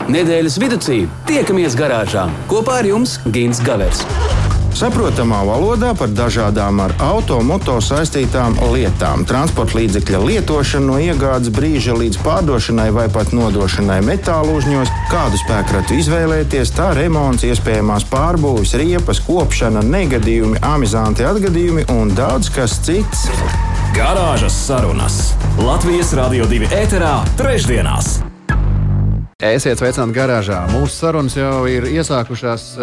Nedēļas vidū tiekamies garāžā. Kopā ar jums Gints Gavers. Saprotamā valodā par dažādām ar auto saistītām lietām. Transporta līdzekļa lietošanu no iegādes brīža līdz pārdošanai vai pat nodošanai metālu uzņos, kādu spēkratu izvēlēties, tā remonts, iespējamās pārbūves, riepas, kopšana, negadījumi, amizanti atgadījumi un daudz kas cits. Garāžas sarunas Latvijas Radio 2 ēterā trešdienās. Esiet sveicināti garāžā. Mūsu sarunas jau ir iesākušās,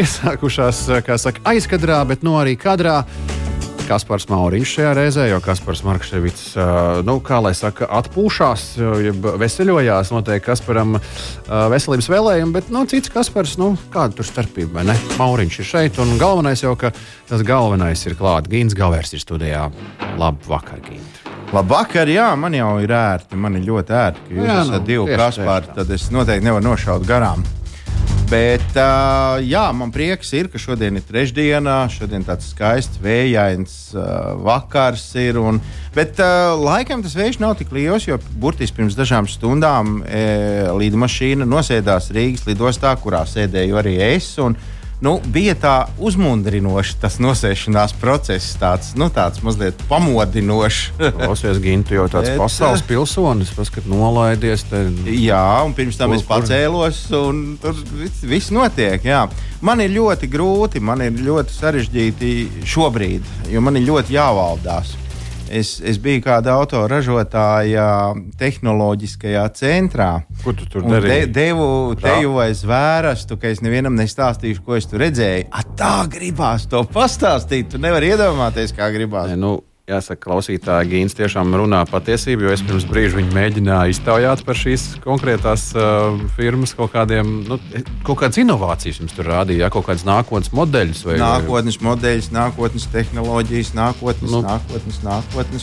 kā saka, aizkadrā, bet arī kadrā. Kaspars Mauriņš šajā reizē, jo Kaspars Markševits, kā lai saka, atpūšās, veseļojās, noteikti Kasparam veselības vēlējumi, bet cits Kaspars, kāda tur starpība, vai ne? Mauriņš ir šeit, un galvenais jau, ka tas galvenais ir klāt. Gints Gavers ir studijā. Labvakar, Gint. Labvakar, jā, man jau ir ērti, man ir ļoti ērti, ka jūs esat divi Kaspari, tad es noteikti nevaru nošaut garām. Bet, man prieks ir, ka šodien ir trešdiena, šodien tāds skaists, vējains vakars ir. Bet laikam tas vējš nav tik liels, jo burtiski pirms dažām stundām lidmašīna nosēdās Rīgas lidostā, kurā sēdēju arī es. Bija tā uzmundrinoši tas nosēšanās process, tāds mazliet pamodinošs. Klausies, Gintu, jau tāds pasaules pilsonis, paskat nolaidies. Jā, un pirms tam es pacēlos, un tur viss notiek, jā. Man ir ļoti grūti, man ir ļoti sarežģīti šobrīd, jo man ir ļoti jāvaldās. Es biju kāda autoražotāja tehnoloģiskajā centrā. Ko tu tur darīji? Devu teju vai zvērastu, ka es nevienam nestāstīšu, ko es tur redzēju. Tā gribās to pastāstīt. Tu nevari iedomāties, kā gribās. Jāsaka, klausītāji, Gints tiešām runā patiesību, jo es pirms brīža viņu mēģināju iztaujāt par šīs konkrētās firmas kaut kādas inovācijas jums tur rādīja, kaut kādas nākotnes modeļus. Nākotnes modeļus, nākotnes tehnoloģijas, nākotnes.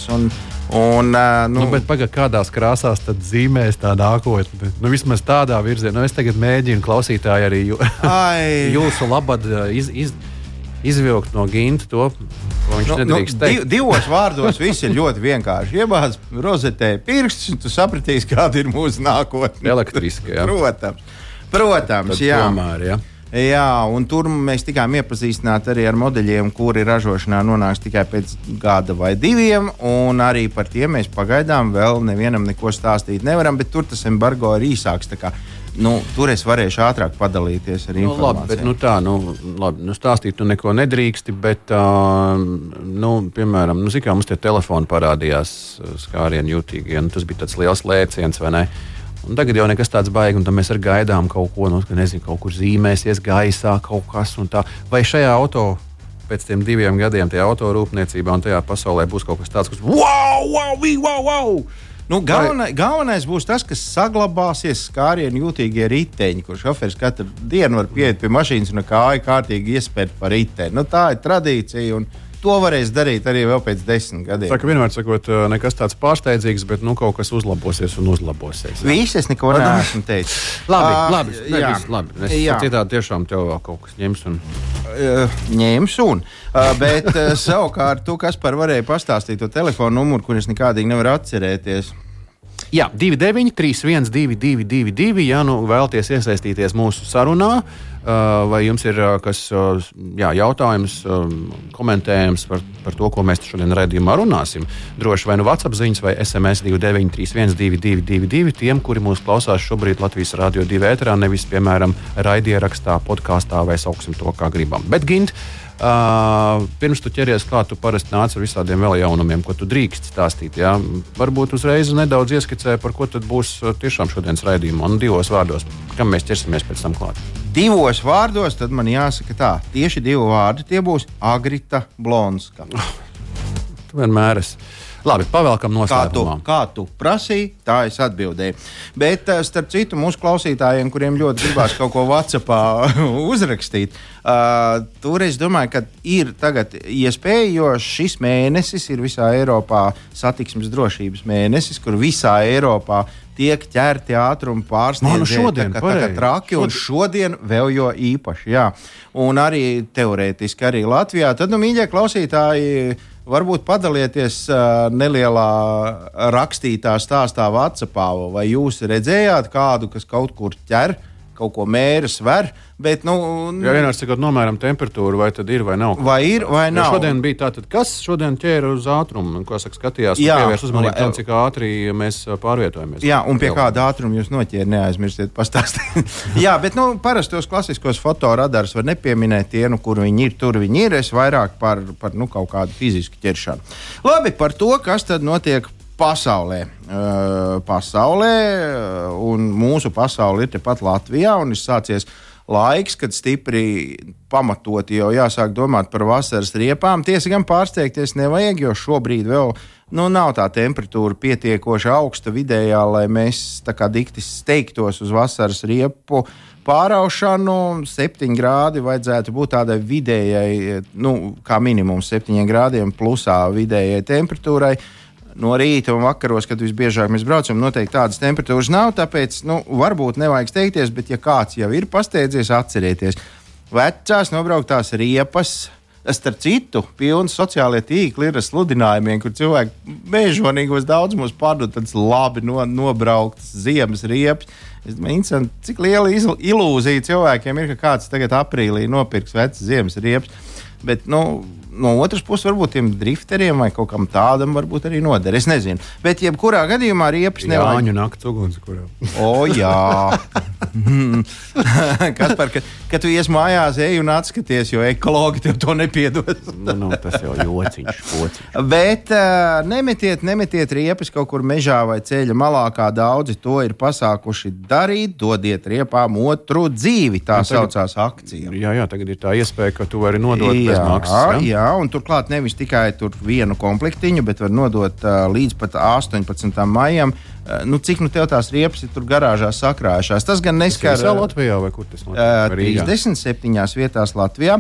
Bet pagaid, kādās krāsās tad zīmēs tā nākotne? Vismaz tādā virzienā. Es tagad mēģinu klausītāji arī jūsu labad izvilkt no Ginta to, ko viņš nedrīkst teikt. Divos vārdos viss ir ļoti vienkārši. Iebāz rozetē pirkstus, un tu sapratīsi, kāda ir mūsu nākotne. Elektriski, jā. Protams, jā. Tomēr, jā. Jā, un tur mēs tikām iepazīstināti arī ar modeļiem, kuri ražošanā nonāks tikai pēc gada vai diviem, un arī par tiem mēs pagaidām vēl nevienam neko stāstīt nevaram, bet tur tas embargo ir īsāks, tā kā tur es varēšu ātrāk padalīties ar informāciju. Labi, stāstīt tu neko nedrīksti, bet, piemēram, kā mums tie telefoni parādījās skārienu jūtīgi, tas bija tāds liels lēciens, vai ne? Un tagad jau nekas tāds baigi, un tad mēs arī gaidām kaut ko, kaut kur zīmēsies gaisā kaut kas un tā. Vai šajā auto pēc tiem 2 gadiem tajā autorūpniecībā un tajā pasaulē būs kaut kas tāds, kas wow! Galvenais būs tas, kas saglabāsies skārienu jūtīgie riteņi, kur šoferis katru dienu var pieiet pie mašīnas un kāju kārtīgi iespērt par riteni. Tā ir tradīcija, un to varēs darīt arī vēl pēc 10 gadiem. Tā kā vienmēr sakot, nekas tāds pārsteidzīgs, bet kaut kas uzlabosies. Viss, es neko neesmu teicis. Labi. Es citādi tiešām tev vēl kaut kas ņems un... Bet savukārt tu, Kaspar, varēja pastāstīt to telefonu numuru, kur es nekādīgi nevaru atcerēties. Jā, 29312222, ja vēlaties iesaistīties mūsu sarunā, vai jums ir kas jautājums, komentējums par to, ko mēs šodien raidījumā runāsim. Droši vai WhatsApp ziņas vai SMS 29312222 tiem, kuri mūs klausās šobrīd Latvijas Radio 2 ēterā, nevis, piemēram, raidierakstā, podkāstā vai sauksim to, kā gribam. Bet, Gint, pirms tu ķeries klāt, tu parasti nāc ar visādiem vēl jaunumiem, ko tu drīkst stāstīt. Jā? Varbūt uzreiz nedaudz ieskicē, par ko tad būs tiešām šodienas raidījumā. 2 vārdos, kam mēs ķersimies pēc tam klāt? 2 vārdos, tad man jāsaka tā. Tieši 2 vārdi, tie būs Agrita Blonska. Tu vienmēr esi. Labi, pavēlkam noslēgumā. Kā tu prasīji, tā es atbildēju. Bet, starp citu, mūsu klausītājiem, kuriem ļoti gribās kaut ko WhatsAppā uzrakstīt, tur es domāju, ka ir tagad iespēja, jo šis mēnesis ir visā Eiropā satiksmes drošības mēnesis, kur visā Eiropā tiek ķerti ātruma pārsniedzēji, tā traki, un šodien vēl jo īpaši, jā. Un arī teorētiski arī Latvijā. Tad, mīļie klausītāji, varbūt padalieties nelielā rakstītā stāstā WhatsAppā, vai jūs redzējāt kādu, kas kaut kur ķer, kaut ko mēra, sver, bet, Jā, vienkārši cikot nomēram temperatūru, vai tad ir vai nav. Vai ir, vai nav. Šodien bija tātad, kas šodien ķēra uz ātrumu, ko saka, skatījās un pievērs uzmanību tam, cik ātri mēs pārvietojamies. Jā, un pie kāda ātruma jūs noķēri, neaizmirstiet pastāstīt. Jā, bet, parasti tos klasiskos fotoradarus var nepieminēt tie, kur viņi ir, tur viņi ir, es vairāk par kaut kādu fizisku ķeršanu. Labi, par to, kas tad notiek pasaulē, un mūsu pasaule ir tepat Latvijā, un ir sācies laiks, kad stipri pamatoti jau jāsāk domāt par vasaras riepām. Tiesa gan pārsteigties nevajag, jo šobrīd vēl nav tā temperatūra pietiekoši augsta vidējā, lai mēs tā kā dikti steigtos uz vasaras riepu pāraušanu. 7 grādi vajadzētu būt tādai vidējai, kā minimums 7 grādiem plusā vidējai temperatūrai. No rīta un vakaros, kad visbiežāk mēs braucam, noteikti tādas temperatūras nav, tāpēc, varbūt nevajag steigties, bet ja kāds jau ir pasteidzies, atcerieties, vecās nobrauktās riepas, starp citu, pilni sociālie tīkli ir ar sludinājumiem, kur cilvēki mēžonīgos daudzumos pārdod tādas labi nobrauktas ziemas riepas. Es domāju, cik liela ilūzija cilvēkiem ir, ka kāds tagad aprīlī nopirks vecas ziemas riepas, bet, no otras puses, varbūt tiem drifteriem vai kaut kam tādam varbūt arī noder. Es nezinu. Bet, jebkurā gadījumā riepas nevajag. Jāņu nakts ugunskurā. Jā. Kaspar, kad tu ies mājās, ej un atskaties, jo ekologi tev to nepiedos. Tas jau jociņš. Bet nemetiet riepas kaut kur mežā vai ceļa malā, kā daudzi to ir pasākuši darīt. Dodiet riepām otru dzīvi, tā saucās akcija. Jā, tagad ir tā iespēja, ka tu vari nodot bez maksas. Jā, un turklāt nevis tikai vienu komplektiņu, bet var nodot līdz pat 18. maijam. Cik tev tās riepas ir tur garāžā sakrājušās? Tas gan neskar... Tas ir Latvijā vai kur tas notiek? 37 vietās Latvijā.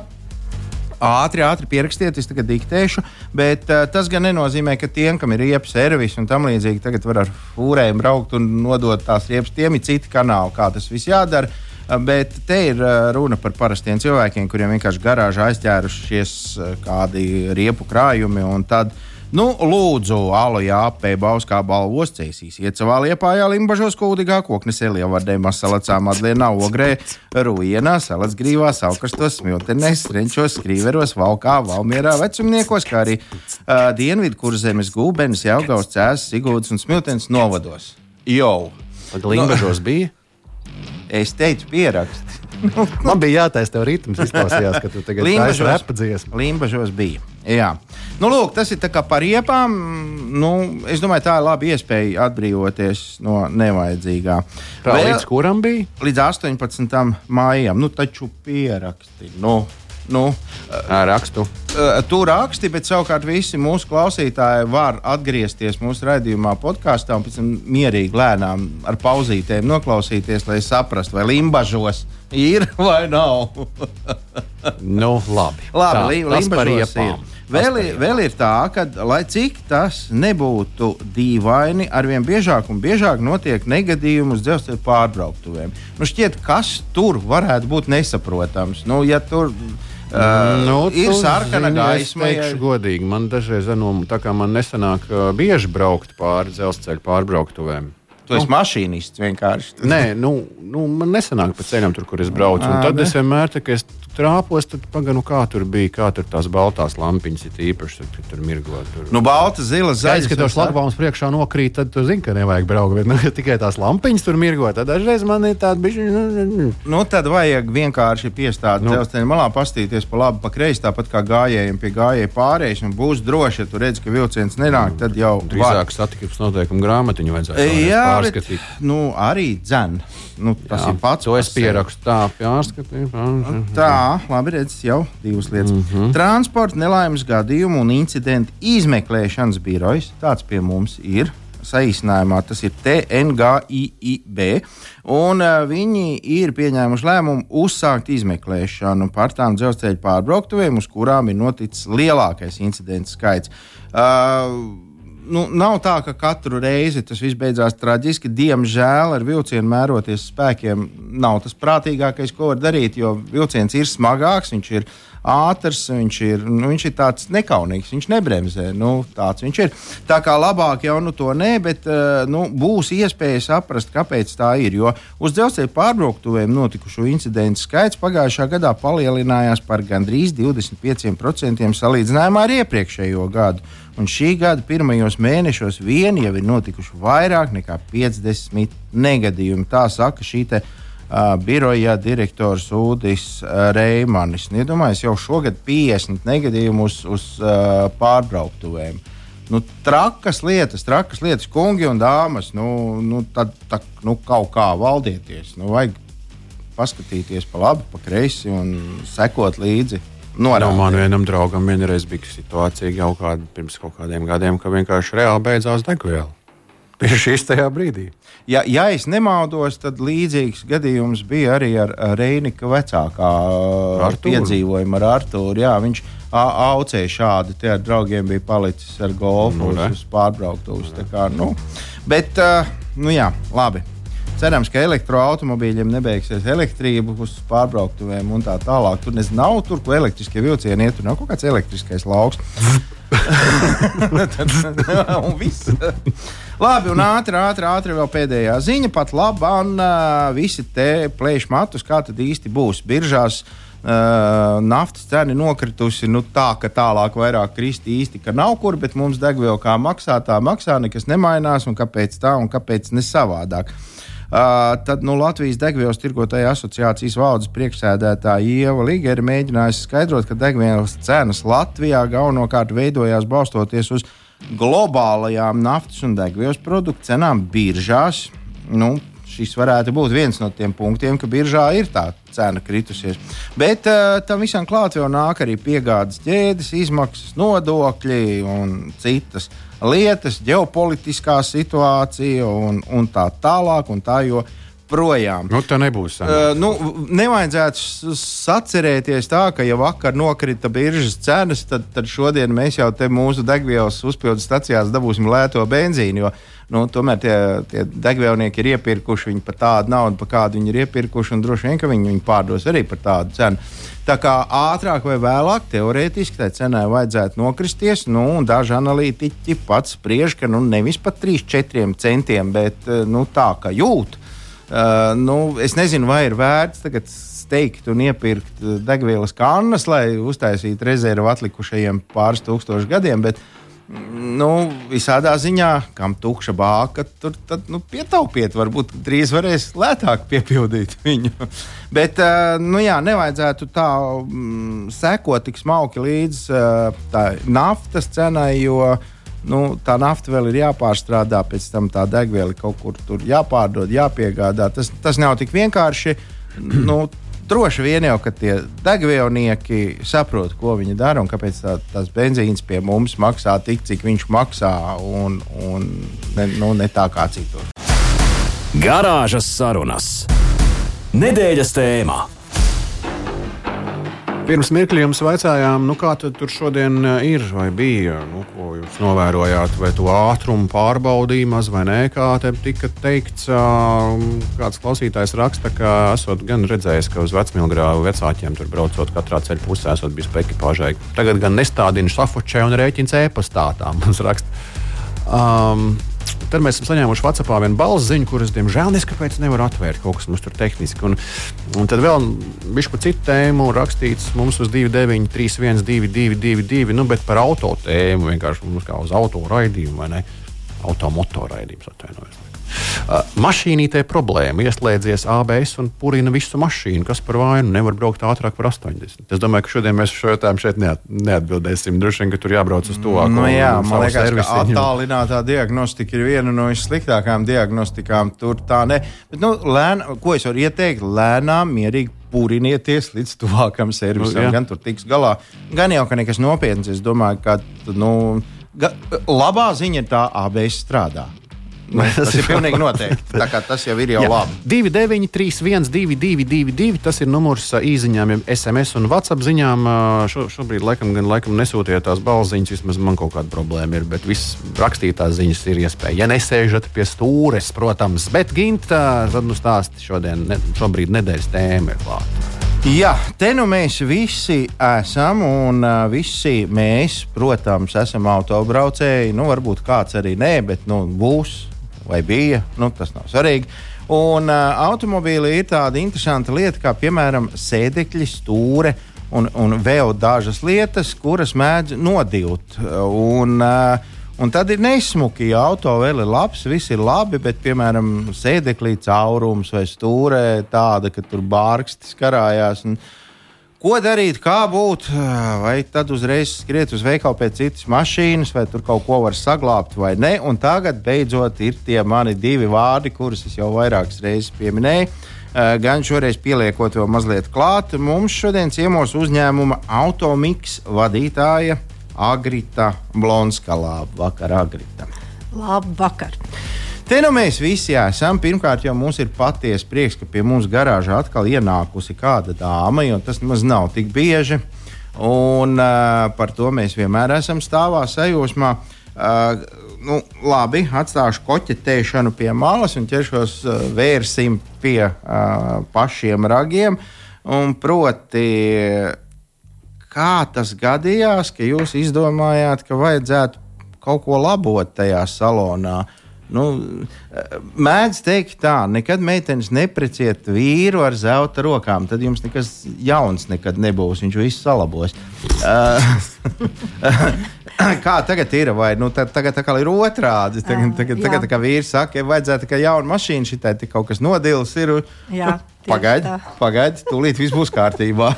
Ātri pierakstiet, es tagad diktēšu, bet tas gan nenozīmē, ka tiem, kam ir riepu servis un tam līdzīgi, tagad var ar fūrēm braukt un nodot tās riepas. Tiem ir citi kanāli, kā tas viss jādara. Bet te ir runa par parastiem cilvēkiem, kuriem vienkārši garāžā aizķērušies kādi riepu krājumi. Un tad, lūdzu, Aloja AP Bauskā balvos cēsīs. Iet savā Liepājā, Limbažos, Kuldīgā, Koknesē, Lielvardē, Masalacā, Madlienā, Ogrē, Rujienā, Salacgrīvā, Saukastos, Smiltenēs, Renčos, Skrīveros, Valkā, Valmierā, Vecumniekos, kā arī Dienvidu Kurzemes, Gulbenes, Jelgavas, Cēsas, Siguldas un Smiltenes novados. Limbažos bija? Es teicu, pieraksti. Man bija jātaisa tev ritms, izklausījās, ka tu tagad taisi repa dziesmu. Limbažos bija. Jā. Lūk, tas ir tā kā par riepām. Es domāju, tā ir laba iespēja atbrīvoties no nevajadzīgā. Līdz kuram bija? Līdz 18. maijam. Taču pieraksti. Rakstu. Tu raksti, bet savukārt visi mūsu klausītāji var atgriezties mūsu raidījumā podkāstā un pēc tam mierīgi lēnām ar pauzītēm noklausīties, lai saprastu, vai Limbažos ir vai nav. Labi. Limbažos ir. Vēl ir tā, ka, lai cik tas nebūtu dīvaini, arvien biežāk un biežāk notiek negadījumi uz dzelzceļa pārbrauktuvēm. Šķiet, kas tur varētu būt nesaprotams. Ja tur ir sarkana gaisma. Es teikšu godīgi, man dažreiz tā kā man nesanāk bieži braukt pāri dzelzceļa pārbrauktuvēm. Tu esi mašīnists vienkārši. Nē, man nesanāk pa ceļam tur, kur es braucu. Un tad es vienmēr, kad es trāpos, tad paganu, kā tur bija, kā tur tās baltās lampiņas ir īpaši, tur mirgo. Balta, zila, zaļas. Kad tev šlagbaums priekšā nokrīt, tad tu zini, ka nevajag braukt. Bet, tikai tās lampiņas tur mirgo, tad dažreiz man ir tāda bišķi. Tad vajag vienkārši piestāt dzelzceļa malā, pastīties pa labi, pa kreisi, tāpat kā gājējiem pie gājēju pārējais, un būs droši, ja tu redz, ka vilciens nenāk, tad jau drīzāk satiksmes noteikumu grāmatiņu vajadzētu pārskatīt. Arī dzen. Tas ir pats. To es pierakstu tā, jāskatīt. Tā, labi redz, jau divas lietas. Transporta nelaimes gadījumu un incidentu izmeklēšanas birojas, tāds pie mums ir. Saīsinājumā tas ir TNGIIB, un viņi ir pieņēmuši lēmumu uzsākt izmeklēšanu par tām dzelzceļa pārbrauktuvēm, uz kurām ir noticis lielākais incidentu skaits. nav tā, ka katru reizi tas viss beidzās traģiski. Diemžēl ar vilcienu mēroties spēkiem nav tas prātīgākais, ko var darīt, jo vilciens ir smagāks, viņš ir ātrs, viņš ir tāds nekaunīgs, viņš nebremzē. Tāds viņš ir. Tā kā labāk jau to nē, bet būs iespēja saprast, kāpēc tā ir. Jo uz dzelzceļa pārbrauktuvēm notikušo incidentu skaits pagājušā gadā palielinājās par gandrīz 25% salīdzinājumā ar iepriekšējo gadu. Un šī gada pirmajos mēnešos vien jau ir notikuši vairāk nekā 50 negadījumi. Tā saka šī biroja direktors Udis Reimanis. Iedomājies, jau šogad 50 negadījumu uz pārbrauktuvēm. Trakas lietas, kungi un dāmas. Tad kaut kā valdieties. Vajag paskatīties pa labi, pa kreisi un sekot līdzi. Man vienam draugam vienreiz bija situācija pirms kaut kādiem gadiem, ka vienkārši reāli beidzās degviela. Tieši šīs tajā brīdī. Ja es nemaldos, tad līdzīgs gadījums bija arī ar Reinika vecākā piedzīvojumu ar Artūru. Jā, viņš aucēja šādi, tie ar draugiem bija palicis ar golfu uz pārbrauktuvus. Bet, jā, labi. Cerams, ka elektroautomobīļiem nebeigsies elektrība uz pārbrauktuvēm un tā tālāk. Tur nav tur, ko elektriskie vilcieni iet, tur nav kaut kāds elektriskais lauks. Un viss. Labi, un ātri vēl pēdējā ziņa. Pat labāk visi te plēš matus, kā tad īsti būs. Biržās naftas cena nokritusi tā, ka tālāk vairāk krist īsti, ka nav kur, bet mums degviela kā maksā, tā maksā, nekas nemainās, un kāpēc tā, un kāpēc ne savādāk. Tad Latvijas degvielas tirgotāju asociācijas valdes priekšsēdētāja Ieva Ligere mēģinājusi skaidrot, ka degvielas cenas Latvijā galvenokārt veidojās balstoties uz globālajām naftas un degvielas produktu cenām biržās. Šis varētu būt viens no tiem punktiem, ka biržā ir tā cena kritusies. Bet tam visam klāt vēl nāk arī piegādes ķēdes, izmaksas, nodokļi un citas lietas, ģeopolitiskā situācija un tā tālāk un tā joprojām. Tā nebūs. Nevajadzētu sacerēties tā, ka ja vakar nokrita biržas cenas, tad šodien mēs jau te mūsu degvielas uzpildes stacijās dabūsim lēto benzīnu, jo tomēr tie degvielnieki ir iepirkuši viņu par tādu naudu, par kādu viņi ir iepirkuši, un droši vien, ka viņi pārdos arī par tādu cenu. Tā kā ātrāk vai vēlāk, teorētiski, tai cenai vajadzētu nokristies, un daži analītiķi pats spriež, ka nevis pat 3-4 centiem, bet tā, ka jūt. Es nezinu, vai ir vērts tagad steigt un iepirkt degvielas kannas, lai uztaisītu rezervu atlikušajiem pāris tūkstošu gadiem, bet visādā ziņā, kam tukša bāka, tur tad pietaupiet, varbūt drīz varēs lētāk piepildīt viņu. Bet, nevajadzētu tā sekot tik smalki līdz tā naftas cenai, jo tā nafta vēl ir jāpārstrādā, pēc tam tā degviela kaut kur tur jāpārdod, jāpiegādā. Tas nav tik vienkārši. Droši vien jau, ka tie degvielnieki saprot, ko viņi dara un kāpēc tās benzīns pie mums maksā tik, cik viņš maksā, un ne tā kā citur. Garāžas sarunas. Nedēļas tēmā. Pirms mirkļa jums vaicājām, kā tad tur šodien ir vai bija, ko jūs novērojāt, vai to ātrumu pārbaudīja maz vai nē, kā te tika teikts. Kāds klausītājs raksta, ka esot gan redzējis, ka uz Vecmilgrāvu vecāķiem tur braucot katrā ceļa pusē esot bijis pa ekipāžai. Tagad gan nestādina šafočē un rēķins e-pastā, tā mums raksta. Tad mēs esam saņēmuši WhatsAppā vienu balss ziņu, kuras, diemžēl, neskapēc nevar atvērt, kaut kas mums tur tehniski. Un tad vēl bišķi par citu tēmu rakstīts mums uz 2931222, bet par auto tēmu, vienkārši mums kā uz auto raidījumu, vai ne? Automoto raidījums, atvainojos. Mašīnītē problēma, ieslēdzies ABS un purina visu mašīnu, kas par vainu nevar braukt ātrāk par 80. Es domāju, ka šodien mēs šo jautājumu šeit neatbildēsim. Droši vien, ka tur jābrauc uz tuvāko. Man liekas, ka attālinātā diagnostika ir viena no vissliktākām diagnostikām. Tur tā ne. Bet, ko es varu ieteikt? Lēnām, mierīgi purinieties līdz tuvākam servisam. Gan tur tiks galā. Gan jau, ka nekas nopietns. Es domāju, ka labā ziņa ir tā, ABS strādā. Tas ir pilnīgi noteikti. Tā kā tas jau ir labi. 29312222, tas ir numurs īziņām, SMS un WhatsApp ziņām. Šobrīd laikam nesūtiet tās balsziņas, vismaz man kaut kāda problēma ir, bet viss rakstītās ziņas ir iespēja. Ja nesēžat pie stūres, protams, bet Ginta, tad stāsti šobrīd nedēļas tēma ir klāta. Jā, te nu mēs visi esam, un visi mēs, protams, esam autobraucēji. Varbūt kāds arī nē, bet būs vai bija, tas nav svarīgi. Un automobīlī ir tāda interesanta lieta, kā piemēram sēdekļi, stūre un vēl dažas lietas, kuras mēdz nodilt. Un tad ir nesmuki, ja auto vēl ir labs, viss ir labi, bet, piemēram, sēdeklī caurums vai stūrē tāda, ka tur bārkstis karājās. Ko darīt, kā būt? Vai tad uzreiz skriet uz veikalu pēc citas mašīnas, vai tur kaut ko var saglābt vai ne? Un tagad beidzot ir tie mani 2 vārdi, kurus es jau vairākas reizes pieminēju. Gan šoreiz pieliekot vēl mazliet klāt. Mums šodien ciemos uzņēmuma Automix vadītāja Agrita Blonska. Labvakar, Agrita. Labvakar. Te nu mēs visi esam. Pirmkārt, jau mums ir patiesi prieks, ka pie mums garāžā atkal ienākusi kāda dāma, jo tas nemaz nav tik bieži. Un par to mēs vienmēr esam stāvā sajūsmā. Labi, atstāšu koķetēšanu pie malas un ķeršos vērsim pie pašiem ragiem. Un proti, kā tas gadījās, ka jūs izdomājāt, ka vajadzētu kaut ko labot tajā salonā? Mēdz teikt tā, nekad meitenes neprecēt vīru ar zelta rokām, tad jums nekas jauns nekad nebūs, viņš visu salabos. Kā tagad ir? Vai tagad tā kā ir otrādi? Tagad tā kā vīrs saka, ja vajadzētu tikai jaunu mašīnu, šitai tik kaut kas nodils ir. Jā, pagaidi, tūlīt viss būs kārtībā.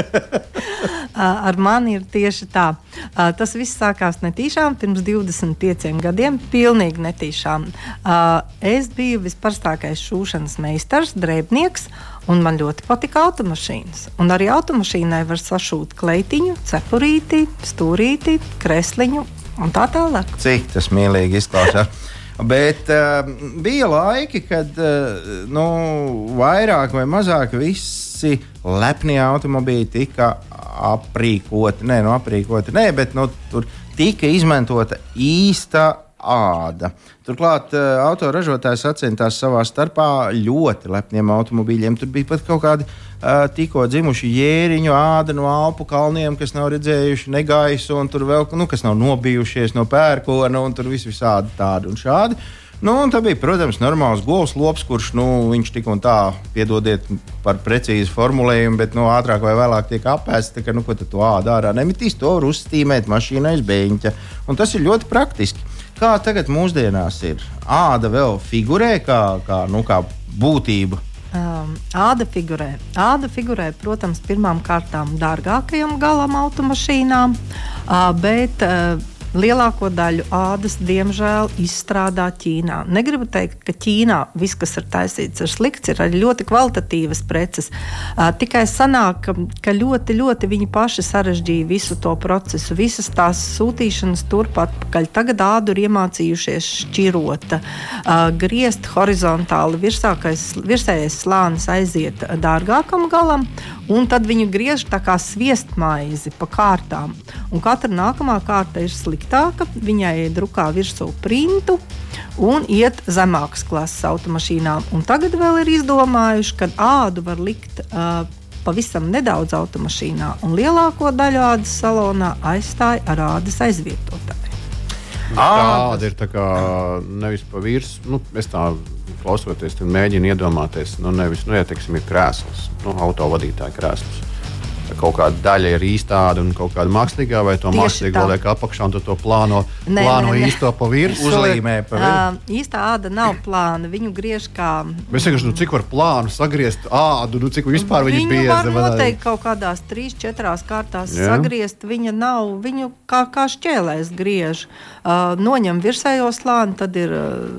Ar mani ir tieši tā. Tas viss sākās netīšām pirms 25 gadiem, pilnīgi netīšām. Es biju visparastākais šūšanas meistars, drēbnieks, un man ļoti patika automašīnas. Un arī automašīnai var sašūt kleitiņu, cepurīti, stūrīti, kresliņu un tā tālāk. Cik tas mīlīgi izklausās. Bet bija laiki, kad vairāk vai mazāk visi lepnie automobīļi tika aprīkoti. Bet tur tika izmantota īsta āda. Turklāt autoražotājs sacentās savā starpā ļoti lepniem automobīļiem. Tur bija pat kaut kādi tikko dzimuši jēriņu āda no Alpu kalniem, kas nav redzējuši negaisu, un tur vēl, kas nav nobijušies no pērkona, un tur visādi tādi un šādi. Un tā bija, protams, normāls govs lops, kurš, viņš tik un tā, piedodiet par precīzu formulējumu, bet, ātrāk vai vēlāk tiek apēsts, tā kā, ko tad to ādu ārā nemitīs, to var uzstīmēt mašīnai uz beņķa. Un tas ir ļoti praktiski. Kā tagad mūsdienās ir? Āda vēl figurē kā būtība? Āda figurē, protams, pirmām kārtām dārgākajam galam automašīnām, bet lielāko daļu ādas, diemžēl, izstrādā Ķīnā. Negribu teikt, ka Ķīnā viss, kas ir taisīts, ir slikts, ir arī ļoti kvalitatīvas preces. Tikai sanāk, ka ļoti, ļoti viņi paši sarežģīja visu to procesu, visas tās sūtīšanas turp atpakaļ. Tagad ādu ir iemācījušies šķirot, griezt horizontāli, virsējais slānis aiziet dārgākam galam, un tad viņu griež tā kā sviestmaizi pa kārtām. Un katra nākamā kārta ir sliktāka, viņai drukā virsū printu un iet zemākas klases automašīnām. Un tagad vēl ir izdomājuši, ka ādu var likt pavisam nedaudz automašīnā, un lielāko daļu ādas salonā aizstāja ar ādas aizvietotāju. Āda ir tā kā nevis pa virsmu, es tā klausoties, tad mēģinu iedomāties, nevis, teiksim, ir krēsls, autovadītāja krēsls. Kaut kāda daļa ir īsta āda un kaut kāda mākslīgā, vai to mākslīgo liek apakšā un to plāno īsto pa virsmu? Uzlīmē pa virsmu. Īstā āda nav plāna, viņu griež kā... Mēs vienkārši, cik var plānu sagriezt ādu, cik vispār viņa bieza? Viņu var noteikti kaut kādās 3-4 kārtās sagriezt, viņa nav, viņu kā šķēlēs griež. Noņem virsējo slāni, tad ir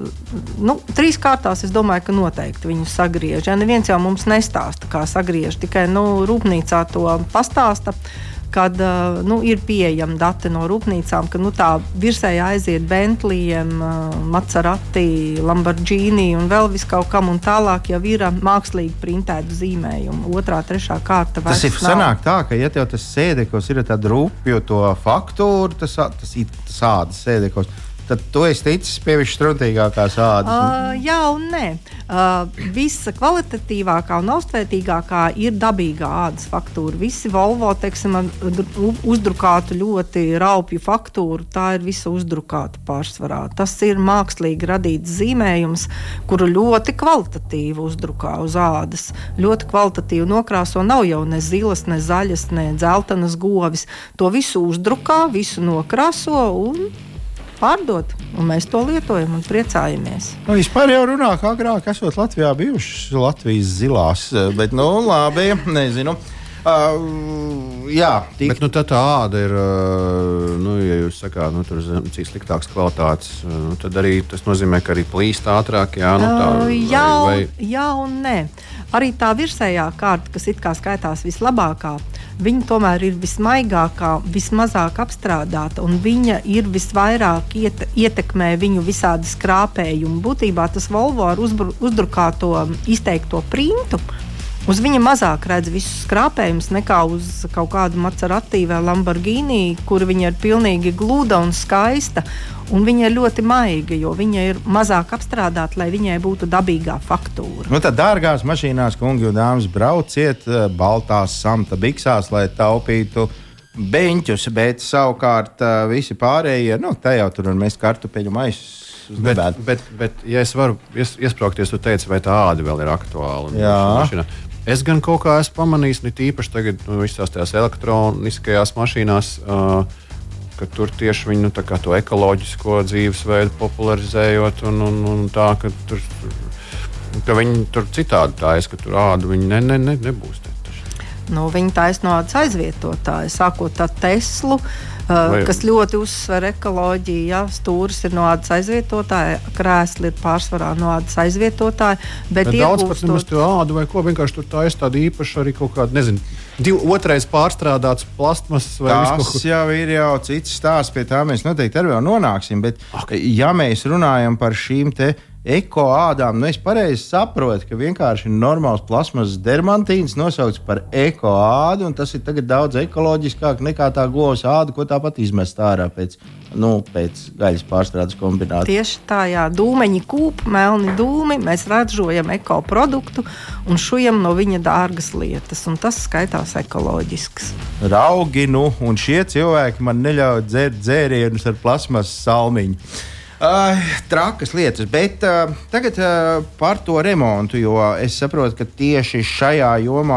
3 kārtās, es domāju, ka noteikti viņu sagriež. Ja neviens jau mums nestāsta, kā sagriež, tikai rūpnīcā to pastāsta. kad ir pieejami dati no rūpnīcām, ka tā virsēji aiziet Bentleyiem, Maserati, Lamborghini un vēl vis kaut kam, un tālāk jau ir mākslīgi printētu zīmējumu. 2., 3. kārta vairs nav. Tas ir sanāk tā, ka ja tev tas sēdeklis ir tāda rupju to faktūru, tas ādas sēdeklis, tad tu esi ticis pie visstruntīgākās ādas. Jā un nē. Visa kvalitatīvākā un augstvērtīgākā ir dabīgā ādas faktūra. Visi Volvo, teiksim, uzdrukātu ļoti raupju faktūru, tā ir visa uzdrukāta pārsvarā. Tas ir mākslīgi radīts zīmējums, kuru ļoti kvalitatīvi uzdrukā uz ādas. Ļoti kvalitatīvi nokrāso, nav jau ne zilas, ne zaļas, ne dzeltenas govis. To visu uzdrukā, visu nokrāso un pārdot, un mēs to lietojam un priecājamies. Vispār jau runā, kā agrāk esot Latvijā bijušas Latvijas zilās, bet labi, nezinu. Jā, bet tā āda ir, ja jūs sakāt, tur cik sliktāks kvalitātes, tad arī tas nozīmē, ka arī plīst ātrāk, jā, Jā un nē. Arī tā virsējā kārta, kas it kā skaitās vislabākā, viņa tomēr ir vismaigākā, vismazāk apstrādāta, un viņa ir visvairāk ietekmē viņu visādi skrāpējumu. Būtībā tas Volvo ar uzdrukāto izteikto printu, uz viņa mazāk redz visus skrāpējumus nekā uz kaut kādu Maserati vai Lamborghini, kur viņa ir pilnīgi gluda un skaista, un viņa ir ļoti maiga, jo viņa ir mazāk apstrādāta, lai viņai būtu dabīgā faktūra. Tad dārgās mašīnās, kungi un dāmas, brauciet baltās samta biksās, lai taupītu beņķus, bet savukārt visi pārējie, tā jau tur un mēs kartupeļu maisus. Bet ja es varu iesprāgties, tu teici, vai tā āda vēl ir aktuāla? Jā. Es gan kaut kā esmu pamanījis, ne tīpaši tagad visās tajās elektroniskajās mašīnās, ka tur tieši viņu to ekoloģisko dzīvesveidu popularizējot un tā, ka viņi tur citādi tājas, ka tur ādu viņi nebūs. Viņi taisa no ādas aizvietotāja, sākot ar Teslu, kas ļoti uzsver ekoloģiju. Jā, stūris ir no ādas aizvietotāja, krēsli ir pārsvarā no ādas aizvietotāja. Bet daudz pat nemaz to ādu vai ko, vienkārši tur taisa tādu īpašu arī kaut kādu, nezinu, otrais pārstrādāts plastmasas vai visu. Tas jau ir cits stāsts, pie tā mēs noteikti arī vēl nonāksim, bet ja mēs runājam par šīm te eko-ādām, es pareizi saprotu, ka vienkārši normāls plasmasas dermantīns nosaukts par eko-ādu, un tas ir tagad daudz ekoloģiskāk nekā tā govs āda, ko tāpat izmest ārā pēc gaļas pārstrādes kombināta. Tieši tā, jā, dūmeņi kūp, melni dūmi, mēs ražojam ekoproduktu un šujam no viņa dārgas lietas, un tas skaitās ekoloģisks. Raugi, un šie cilvēki man neļauj dzert dzērienus ar plasmasas salmiņu. Trakas lietas, bet tagad par to remontu, jo es saprotu, ka tieši šajā jomā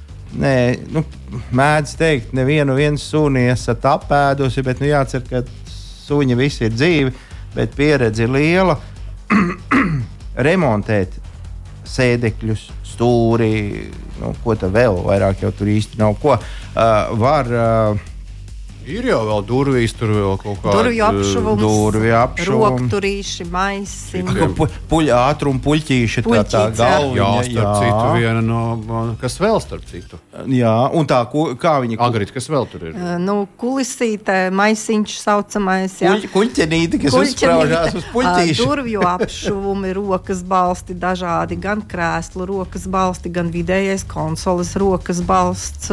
mēdz teikt, nevienu suni esat apēdusi, bet jācer, ka suņi visi ir dzīvi, bet pieredze ir liela. Remontēt sēdekļus, stūri, ko tā vēl vairāk jau tur īsti nav ko, var... Ir jau vēl durvīs, tur vēl kaut kāda durvju apšuvums, rokturīši, maisiņi. Ātrumu puļķīši, tā galviņa. Jā, starp citu, viena no, kas vēl starp citu? Jā, un tā, kā viņi... Agrit, kas vēl tur ir? Kulisīte, maisiņš saucamais, jā. Kuļķenīte, kas uzspraužās uz puļķīši. Durvju apšuvumi, rokas balsti dažādi, gan krēslu rokas balsti, gan vidējais konsoles rokas balsts.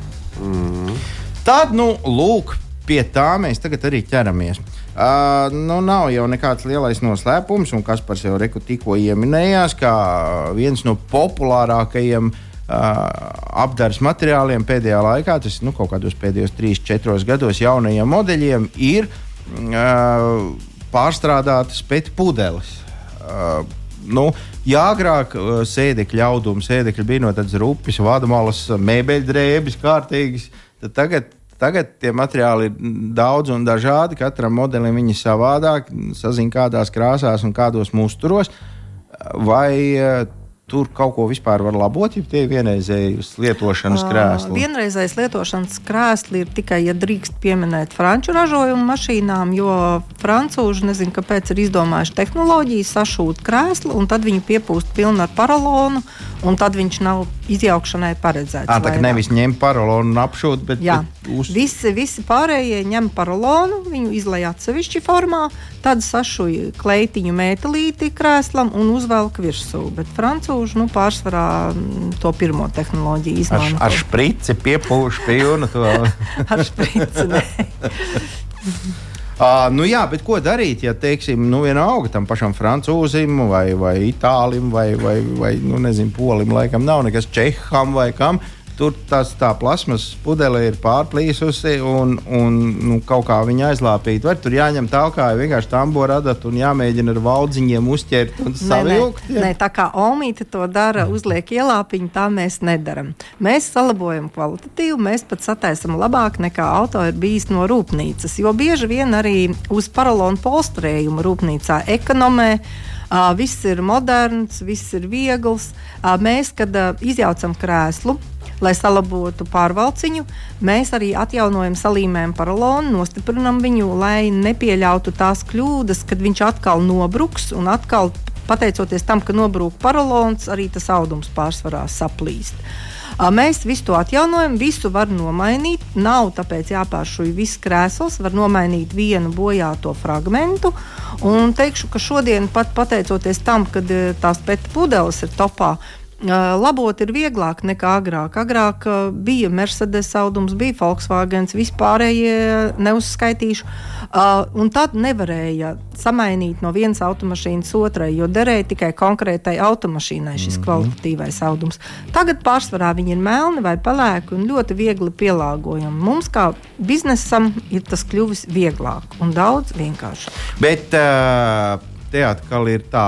Tad, lūk, pie tā mēs tagad arī ķeramies. Nav jau nekāds lielais noslēpums, un Kaspars jau tikko ieminējās, kā viens no populārākajiem apdares materiāliem pēdējā laikā, tas kaut kādos pēdējos 3-4 gados jaunajiem modeļiem, ir pārstrādātas pēc pudeles. Ja agrāk sēdekļu audumi, sēdekļi bija no tādas rupjas, vadmalas, mēbeļdrēbes kārtīgas, tad tagad tie materiāli ir daudz un dažādi. Katram modelim viņi savādāk, sazina kādās krāsās un kādos musturos. Vai tur kaut ko vispār var labot, ja tie vienreizējas lietošanas krēsli? Vienreizējas lietošanas krēsli ir tikai, ja drīkst pieminēt franču ražojumu mašīnām, jo francūži, nezinu, kāpēc ir izdomājuši tehnoloģiju sašūt krēslu, un tad viņu piepūst pilnu ar paralonu, un tad viņš nav izjaukšanai paredzēts. Tā kā nevis ņem paralonu un apšūt, bet visi pārējie ņem paralonu, viņu izlej atsevišķi formā, tad sašuj kleitiņu mētelīti krēslam un uzvelk virsū. Bet francūži pārsvarā to pirmo tehnoloģiju izmanto. Ar šprici piepūš pilnu to. Ar šprici, ne. Jā, bet ko darīt, ja, teiksim, vienalga tam pašam francūzim vai itālim vai nezinu, polim laikam nav nekas, čeham vai kam, tur tā plasmas pudele ir pārplīsusi un kaut kā viņa aizlāpīt. Vai tur jāņem tālāk, vienkārši tambora adat un jāmēģina ar valdziņiem uzķert un savilkt? Nē, tā kā Omīte to dara, uzliek ielāpiņu, tā mēs nedaram. Mēs salabojam kvalitatīvu, mēs pat sataisam labāk nekā auto ir bijis no rūpnīcas, jo bieži vien arī uz paralonu polstrējumu rūpnīcā ekonomē. Viss ir moderns, viss ir viegls. Mēs, kad izjaucam krēslu, lai salabotu pārvalciņu, mēs arī atjaunojam, salīmējam paralonu, nostiprinam viņu, lai nepieļautu tās kļūdas, kad viņš atkal nobruks un atkal, pateicoties tam, ka nobrūk paralons, arī tas audums pārsvarā saplīst. Mēs visu to atjaunojam, visu var nomainīt, nav tāpēc jāpāršuj viss krēsls, var nomainīt vienu bojāto fragmentu, un teikšu, ka šodien pat pateicoties tam, kad tās peta pudeles ir topā, labot ir vieglāk nekā agrāk. Agrāk bija Mercedes audums, bija Volkswagens, vispārējie neuzskaitīšu, un tad nevarēja samainīt no vienas automašīnas otrai, jo derēja tikai konkrētai automašīnai šis kvalitatīvais audums. Tagad pārsvarā viņi ir melni vai pelēki un ļoti viegli pielāgojami. Mums kā biznesam ir tas kļuvis vieglāk un daudz vienkāršāk. Bet te atkal ir tā,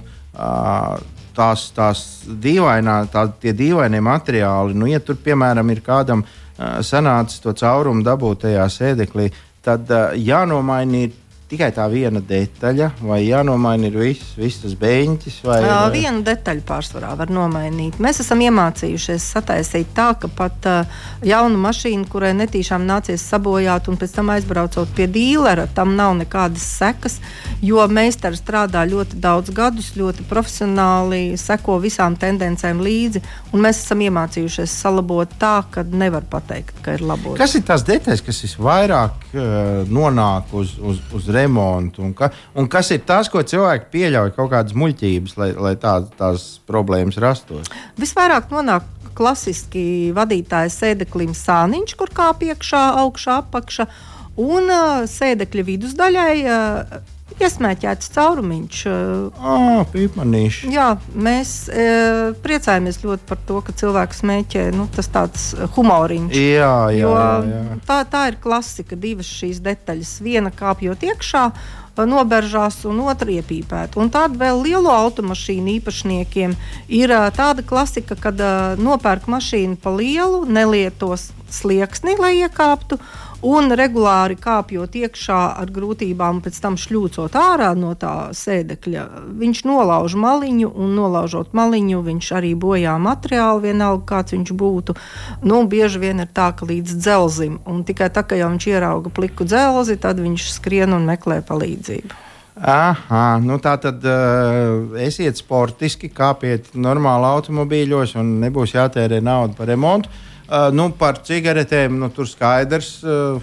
tie dīvainie materiāli, ja tur, piemēram, ir kādam sanācis to caurumu dabūt tajā sēdeklī, tad jānomaina tikai tā viena detaļa, vai jānomaina ir viss tas beņķis? Vienu detaļu pārsvarā var nomainīt. Mēs esam iemācījušies sataisīt tā, ka pat jaunu mašīnu, kurai netīšām nācies sabojāt un pēc tam aizbraucot pie dīlera, tam nav nekādas sekas, jo meistari strādā ļoti daudz gadus, ļoti profesionāli, seko visām tendencēm līdzi, un mēs esam iemācījušies salabot tā, ka nevar pateikt, ka ir labot. Kas ir tās detaļas, kas visvairāk nonāk uz remontu, un kas ir tas, ko cilvēki pieļauj kaut kādas muļķības, lai tās problēmas rastos? Visvairāk nonāk klasiski vadītāja sēdeklim sāniņš, kur kāp iekšā, augšā, apakša, un sēdekļa vidusdaļai iesmēķēts caurumiņš. Pīpanīši. Jā, mēs priecājamies ļoti par to, ka cilvēku smēķē, tas tāds humoriņš. Jā. Tā ir klasika, divas šīs detaļas. Viena kāpjot iekšā, noberžās un otra iepīpēt. Un tāda vēl lielo automašīnu īpašniekiem ir tāda klasika, kad nopērk mašīnu pa lielu, nelietos slieksni, lai iekāptu, un regulāri kāpjot iekšā ar grūtībām un pēc tam šļūcot ārā no tā sēdekļa, viņš nolauž maliņu, un nolaužot maliņu, viņš arī bojā materiālu, vienalga kāds viņš būtu. Bieži vien ir tā, ka līdz dzelzim, un tikai tā, ka jau viņš ierauga pliku dzelzi, tad viņš skrien un meklē palīdzību. Tā tad esiet sportiski, kāpiet normāli automobīļos un nebūs jātērē nauda par remontu. Par cigaretēm, tur skaidrs,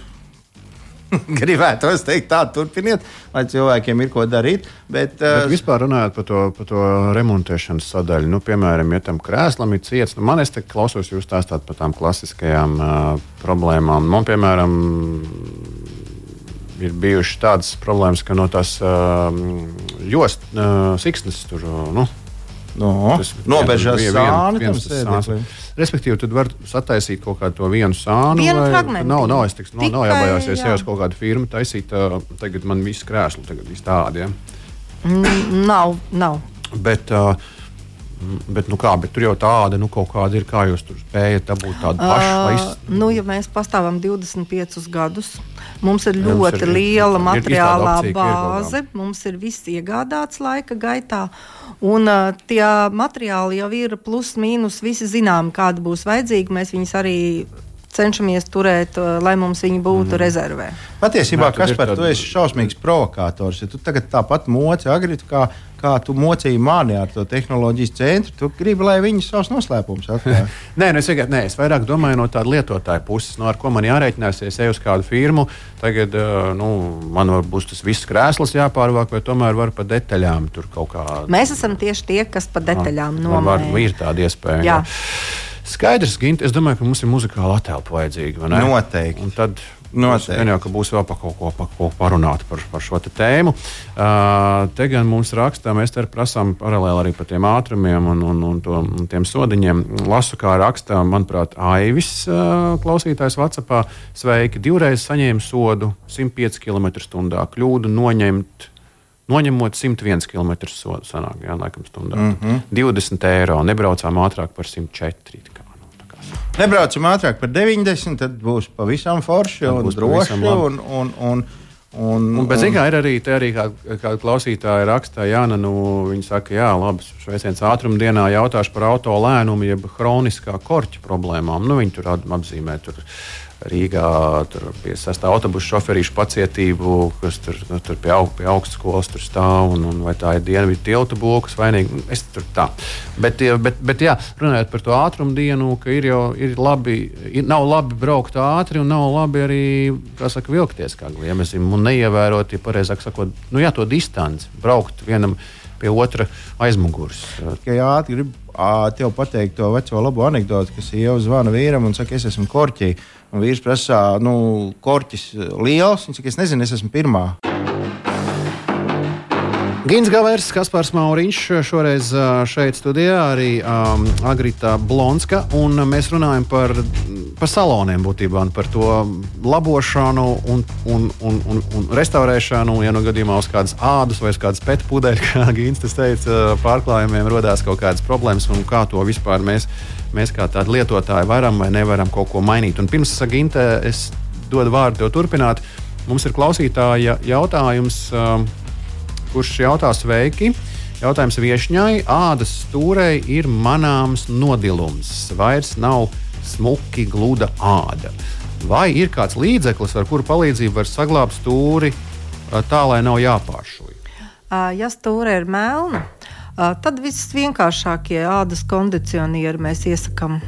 gribētos teikt tā, turpiniet, lai cilvēkiem ir ko darīt. Bet vispār runājot par to remontēšanas sadaļu, piemēram, ja tam krēslam ir ciets, man es te klausos jūs stāstāt par tām klasiskajām problēmām. Man, piemēram, ir bijušas tādas problēmas, ka no tās siksnes tur, nobežās sāni tam sēdeklim. Respektīvi, tad var sataisīt kaut kādu to vienu sānu. Vienu fragmentu. Nav jābājās, ja es ejos kaut kādu firmu taisīt, tagad man viss krēslu, tagad viss tādi, ja? Nav. Bet tur jau tāda, kaut kāda ir, kā jūs tur spējat dabūt tādu pašu. Ja mēs pastāvam 25 gadus, mums ir ļoti liela materiālā bāze, mums ir viss iegādāts laika gaitā, un tie materiāli jau ir plus mīnus visi zinām, kāda būs vajadzīga, mēs viņus arī cenšamies turēt, lai mums viņi būtu rezervē. Patiesībā, Kaspar, tu esi šausmīgs provokators. Ja tu tagad tāpat moci agritu, kā kā tu mocīji mani ar to tehnoloģijas centru. Tu gribi, lai viņi savus noslēpumus atklāja. Es vairāk domāju no tāda lietotāja puses, ar ko man jārēķinās, ja es eju uz kādu firmu. Tagad man būs tas viss krēsls jāpārvāk, vai tomēr var pa detaļām tur kaut kā. Mēs esam tieši tie, kas pa detaļām nomēr. Ir tāda iespēja. Jā. Skaidrs, Gint, es domāju, ka mums ir muzikāla attēlpa vajadzīga, vai ne? Noteikti. Un tad jau, ka būs vēl par kaut ko parunāt par šo tēmu. Te gan mums rakstā, mēs te prasām paralēli arī par tiem ātrumiem un tiem sodiņiem. Lasu, kā rakstā, manuprāt, Aivis klausītājs WhatsAppā. Sveiki, 2 reizes saņēmu sodu 105 km/h. Kļūdu noņemot 101 km sodu sanāk, laikam stundā. 20 eiro. Nebraucām ātrāk par 104. Nebraucam ātrāk par 90, tad būs pavisam forši un droši. Bet, ir arī kāda klausītāja rakstā, Jāna, viņi saka, jā, labi, sveiciens ātruma dienā jautāšu par auto lēnumu, jeb hroniskā korķa problēmām. Viņi tur apzīmē Rīgā pie 6. autobusu šoferīšu pacietību, kas tur pie augstskolas tur stāv, un vai tā ir Dienvidu tiltu būkas vainīgi. Es tur tā. Bet jā, runājot par to ātrumu dienu, ka nav labi braukt ātri un nav labi arī, kā saka, vilkties kā gliemezim un neievērot, ja pareizāk sakot, to distanci, braukt vienam pie otra aizmugurs. Jā, gribu tev pateikt to veco labo anekdoti, kas sieva zvana vīram un saka, es esmu korķī. Un vīrs prasā, korķis liels, viņš saka, es nezinu, es esmu pirmā. Gins Gavers, Kaspars Mauriņš šoreiz šeit studijā, arī Agrita Blonska, un mēs runājam par saloniem būtībā, par to labošanu un restaurēšanu, ja gadījumā uz kādas ādas vai uz kādas peta pudeļa, kā Gins tas teica, pārklājumiem rodās kaut kādas problēmas, un kā to vispār mēs kā tādi lietotāji varam vai nevaram kaut ko mainīt. Un pirms, Ginte, es dodu vārdu tev turpināt, mums ir klausītāja jautājums, kurš jautā sveiki. Jautājums viešņai. Ādas stūrei ir manāms nodilums. Vairs nav smuki gluda āda. Vai ir kāds līdzeklis, ar kuru palīdzību var saglābt stūri tā, lai nav jāpāršuj? Ja stūre ir melna, tad viss vienkāršākie ādas kondicionieri mēs iesakam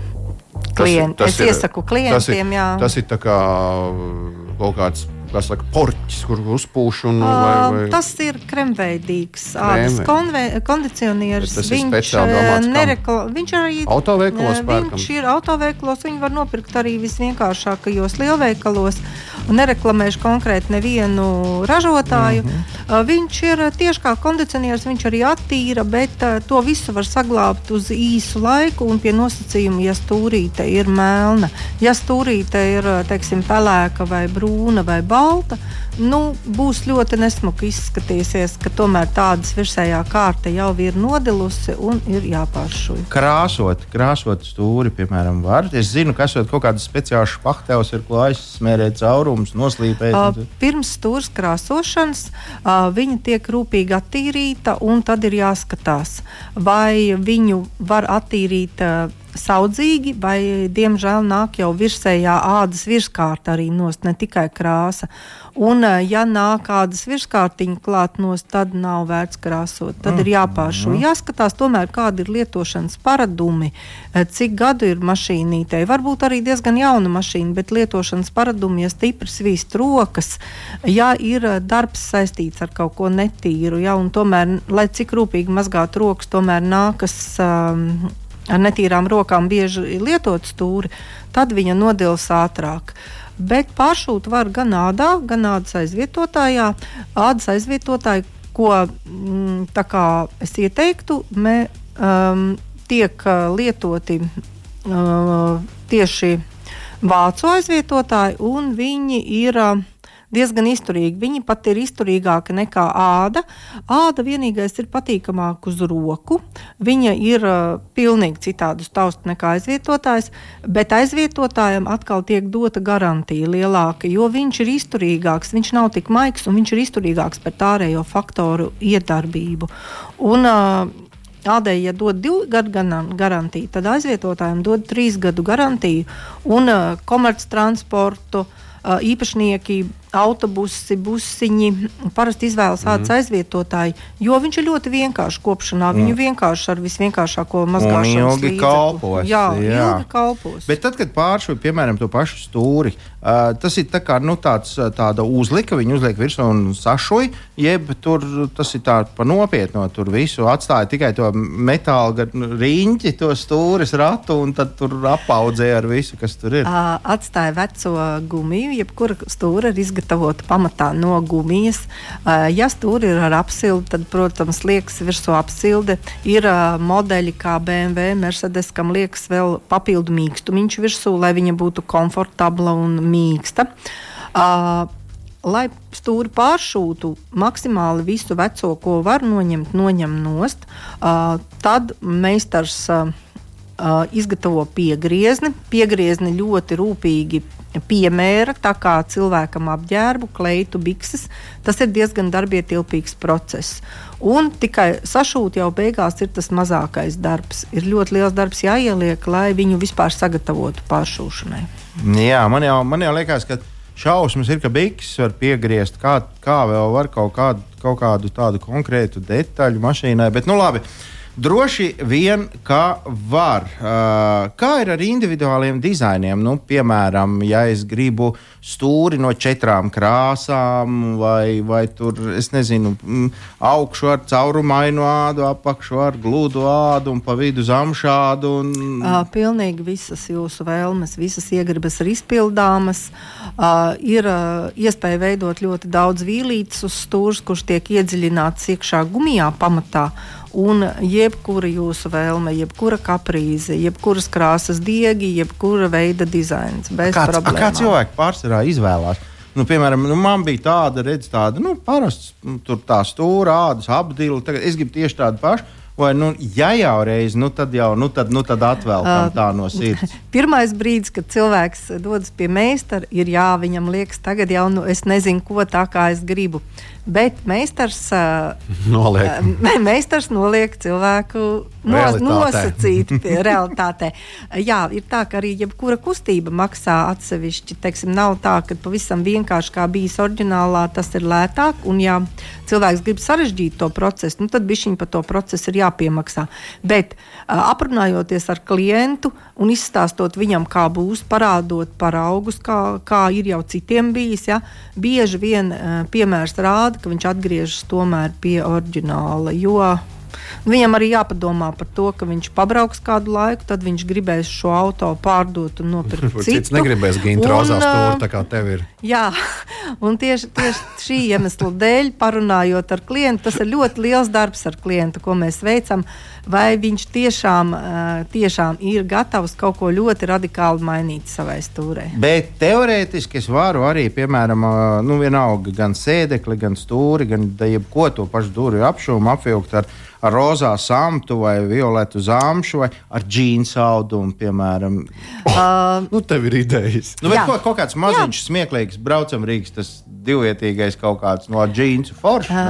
klientiem. Tas ir tā kā kaut kāds, kā saka, porķis, kur uzpūš un tas ir kremveidīgs ādas kondicionieris. Viņš arī autoveikalos pērkam. Viņš ir autoveikalos, viņi var nopirkt arī visvienkāršākajos lielveikalos un nereklamēšu konkrēti nevienu ražotāju. Viņš ir tieši kā kondicionieris, viņš arī attīra, bet to visu var saglābt uz īsu laiku un pie nosacījuma, ja stūrīte ir melna. Ja stūrīte ir, teiksim, pelēka vai brūna vai balta, būs ļoti nesmuki izskatīsies, ka tomēr tādas virsējā kārta jau ir nodilusi un ir jāpāršuj. Krāsot stūri, piemēram, var. Es zinu, ka esot kaut kādas speciālas špahtevs, ir ko aizsmērēt caurumus, noslīpēt. Pirms stūras krāsošanas viņa tiek rūpīgi attīrīta un tad ir jāskatās, vai viņu var attīrīt saudzīgi, vai, diemžēl, nāk jau virsējā ādas virskārta arī nost, ne tikai krāsa. Un, ja nāk ādas virskārtiņa klāt nost, tad nav vērts krāsot. Tad ir jāpāršuj. Jāskatās tomēr, kādi ir lietošanas paradumi, cik gadu ir mašīnītei. Varbūt arī diezgan jauna mašīna, bet lietošanas paradumi, ja stipri svīst rokas, ja ir darbs saistīts ar kaut ko netīru, ja, un tomēr, lai cik rūpīgi mazgāt rokas, tomēr nākas ar netīrām rokām bieži lietot stūri, tad viņa nodils ātrāk. Bet pāršūt var gan ādā, gan ādas aizvietotājā. Ādas aizvietotāji, ko tā kā es ieteiktu, tiek lietoti tieši vācu aizvietotāji, un viņi ir diezgan izturīgi. Viņi pat ir izturīgāki nekā āda. Āda vienīgais ir patīkamāk uz roku. Viņa ir pilnīgi citādu taustu nekā aizvietotājs, bet aizvietotājam atkal tiek dota garantija lielāka, jo viņš ir izturīgāks, viņš nav tik maigs un viņš ir izturīgāks pret ārējo faktoru iedarbību. Un ādai, ja dod 2 gadu garantiju, tad aizvietotājiem dod 3 gadu garantiju un komerctransportu īpašnieki autobusi, busiņi, parasti izvēlas ādas aizvietotāji, jo viņš ir ļoti vienkārši kopšanā. Viņu vienkārši ar visvienkāršāko mazgāšanas ilgi kalpos. Jā, ilgi kalpos. Bet tad, kad pāršuvi, piemēram, to pašu stūri, tas ir tā kā, tāda uzlika, viņu uzliek virsū un sašuj, jeb tur tas ir tā pa nopietno, tur visu atstāja tikai to metāla riņķi, to stūris ratu un tad tur apaudzē ar visu, kas tur ir. Atstāja veco gumiju, jebkura stūra ir izgatavota pamatā no gumijas. Ja stūri ir ar apsildi, tad, protams, liekas virsū apsilde. Ir modeļi kā BMW, Mercedes, kam liekas vēl papildu mīkstumiņš virsū, lai viņa būtu komfortabla un mīksta. Lai stūri pāršūtu maksimāli visu veco, ko var noņem nost, tad meistars izgatavo piegriezni. Piegriezni ļoti rūpīgi piemēra, tā kā cilvēkam apģērbu, kleitu, bikses. Tas ir diezgan darbietilpīgs process. Un tikai sašūt jau beigās ir tas mazākais darbs. Ir ļoti liels darbs jāieliek, lai viņu vispār sagatavotu pāršūšanai. Jā, man jau liekas, ka šausmas ir, ka bikses var piegriezt, kā vēl var kaut kādu tādu konkrētu detaļu mašīnai, bet nu labi. Droši vien, ka var. Kā ir ar individuāliem dizainiem? Nu, piemēram, ja es gribu stūri no 4 krāsām, vai tur, es nezinu, augšu ar caurumainu ādu, apakšu ar glūdu ādu un pa vidu zamšādu. Pilnīgi visas jūsu vēlmes, visas iegribas ir izpildāmas. Ir iespēja veidot ļoti daudz vīlītes uz stūrs, kurš tiek iedziļināts iekšā gumijā pamatā. Un jebkura jūsu vēlme, jebkura kaprīze, jebkuras krāsas diegi, jebkura veida dizains. Kā cilvēki pārsvarā izvēlās? Nu, piemēram, man bija tāda, parasts, tur tā stūra, ādas, apdila. Tagad es gribu tieši tādu pašu. Vai, ja jau reiz, tad atvēlkam tā no sirds. Pirmais brīdis, kad cilvēks dodas pie meistara, ir viņam liekas, tagad jau es nezinu, ko tā kā es gribu. Bet meistars noliek cilvēku nosacīt pie realitātē. Jā, ir tā, ka arī jebkura kustība maksā atsevišķi. Teiksim, nav tā, ka pavisam vienkārši kā bijis oriģinālā, tas ir lētāk. Un ja cilvēks grib sarežģīt to procesu, tad bišķiņ par to procesu ir jāpiemaksā. Bet aprunājoties ar klientu un izstāstot viņam, kā būs, parādot paraugus, kā ir jau citiem bijis, bieži vien piemērs rāda, ka viņš atgriežas tomēr pie oriģināla, jo viņam arī jāpadomā par to, ka viņš pabrauks kādu laiku, tad viņš gribēs šo auto pārdot un nopirkt citu. Cits negribēs gintu rozā stūri, tā kā tev ir. Jā, un tieši šī iemesla dēļ, parunājot ar klientu, tas ir ļoti liels darbs ar klientu, ko mēs veicam, vai viņš tiešām ir gatavs kaut ko ļoti radikāli mainīt savai stūrei. Bet teorētiski es varu arī, piemēram, vienalga gan sēdekli, gan stūri, gan jebko to pašu durvju apšumu apvilkt ar rozā samtu vai violetu zamšu vai ar džīnsu audumu, piemēram. Tev ir idejas. Bet kaut kāds maziņš smieklīgs braucamrīgs, tas divvietīgais kaut kāds no džīnsu foršu.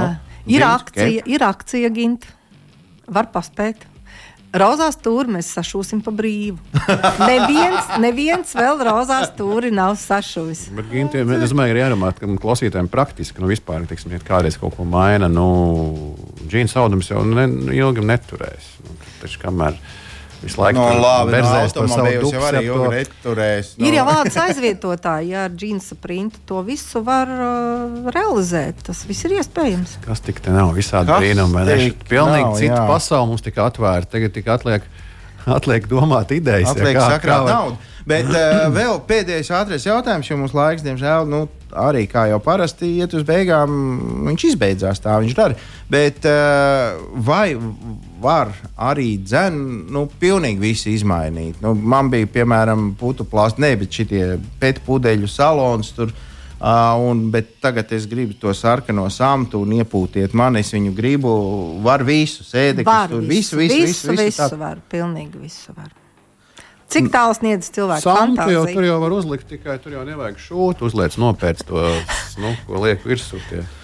Ir akcija ginta. Var paspēt. Rozā stūri mēs sašūsim pa brīvu. Neviens vēl rozā stūri nav sašuvis. Bet gintiem, es domāju, ir jārunāt klausītājiem praktiski, vispār, teiksim, ja kādreiz kaut ko maina, džīns audums jau ilgi neturēs. Taču kamēr visu laiku verzēs to savu duksu. Ir jau ādas aizvietotāji, ar džinsa printu to visu var realizēt. Tas viss ir iespējams. Kas tik te nav? Visādi brīnumi. Pilnīgi cita pasaule mums tika atvērta. Tagad tik atliek domāt idejas. Atliek sakrāt naudu. Bet vēl pēdējais ātrais jautājums, jo mums laiks, diemžēl, arī kā jau parasti iet uz beigām, viņš izbeidzās, tā viņš dara. Bet vai var arī pilnīgi visu izmainīt? Man bija, piemēram, putu plāsti, bet šitie petpudeļu salons tur, bet tagad es gribu to sarkano samtu un iepūtiet mani, es viņu gribu, var visu, sēdekļus tur, visu var, pilnīgi visu var. Cik tālu sniedz cilvēku fantāzija? Tur jau var uzlikt, tikai tur jau nevajag šūt, uzliec nopēc to, ko liek virsū tie.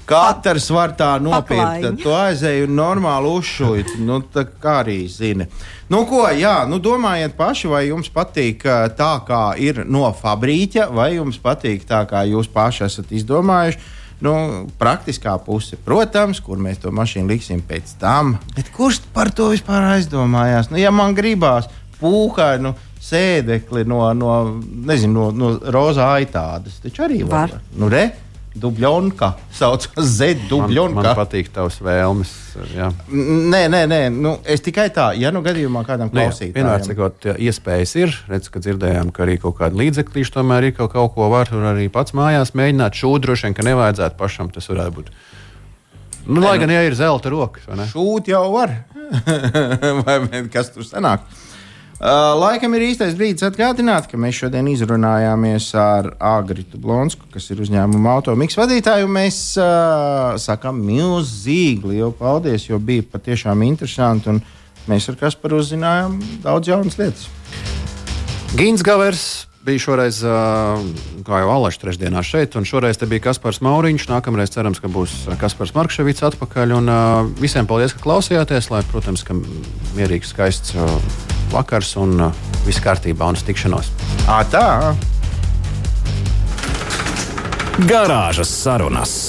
Katrs var tā nopirkt, paklaiņi. tad tu aizēji un normāli uzšuit. Nu, tā kā arī zini. Nu, ko, jā, nu domājiet paši, vai jums patīk tā, kā ir no fabrīķa, vai jums patīk tā, kā jūs paši esat izdomājuši. Nu, praktiskā puse, protams, kur mēs to mašīnu liksim pēc tam. Bet kurš par to vispār aizdomājās? Nu, ja man gribās pūkainu sēdekli no rozā aitādas, taču arī var. Nu, Dubļonka, saucās Z-dubļonka. Man patīk tavs vēlmes. Jā. Nē, nu, es tikai tā, ja nu gadījumā kādam klausītājam. Vienmēr sakot, iespējas ir. Redz, ka dzirdējām, ka arī kaut kāda līdzeklīša tomēr ir kaut ko var, un arī pats mājās mēģināt šūt, droši vien, ka nevajadzētu pašam, tas varētu būt. Nu, lai gan, ja ir zelta rokas, vai ne? Šūt jau var. Vai kas tur sanāk? Laikam ir īstais brīdis atgādināt, ka mēs šodien izrunājāmies ar Agritu Blonsku, kas ir uzņēmuma Automix vadītāju. Mēs sakām milzīgi lielu paldies, jo bija patiešām interesanti, un mēs ar Kasparu uzzinājām daudz jaunas lietas. Gīns Gavers bija šoreiz, kā jau Allaž trešdienā šeit, un šoreiz te bija Kaspars Mauriņš. Nākamreiz cerams, ka būs Kaspars Markševits atpakaļ, un visiem paldies, ka klausījāties, lai, protams, ka mierīgs, skaists vakars un viss kārtībā un uz tikšanos. Tā! Garāžas sarunas.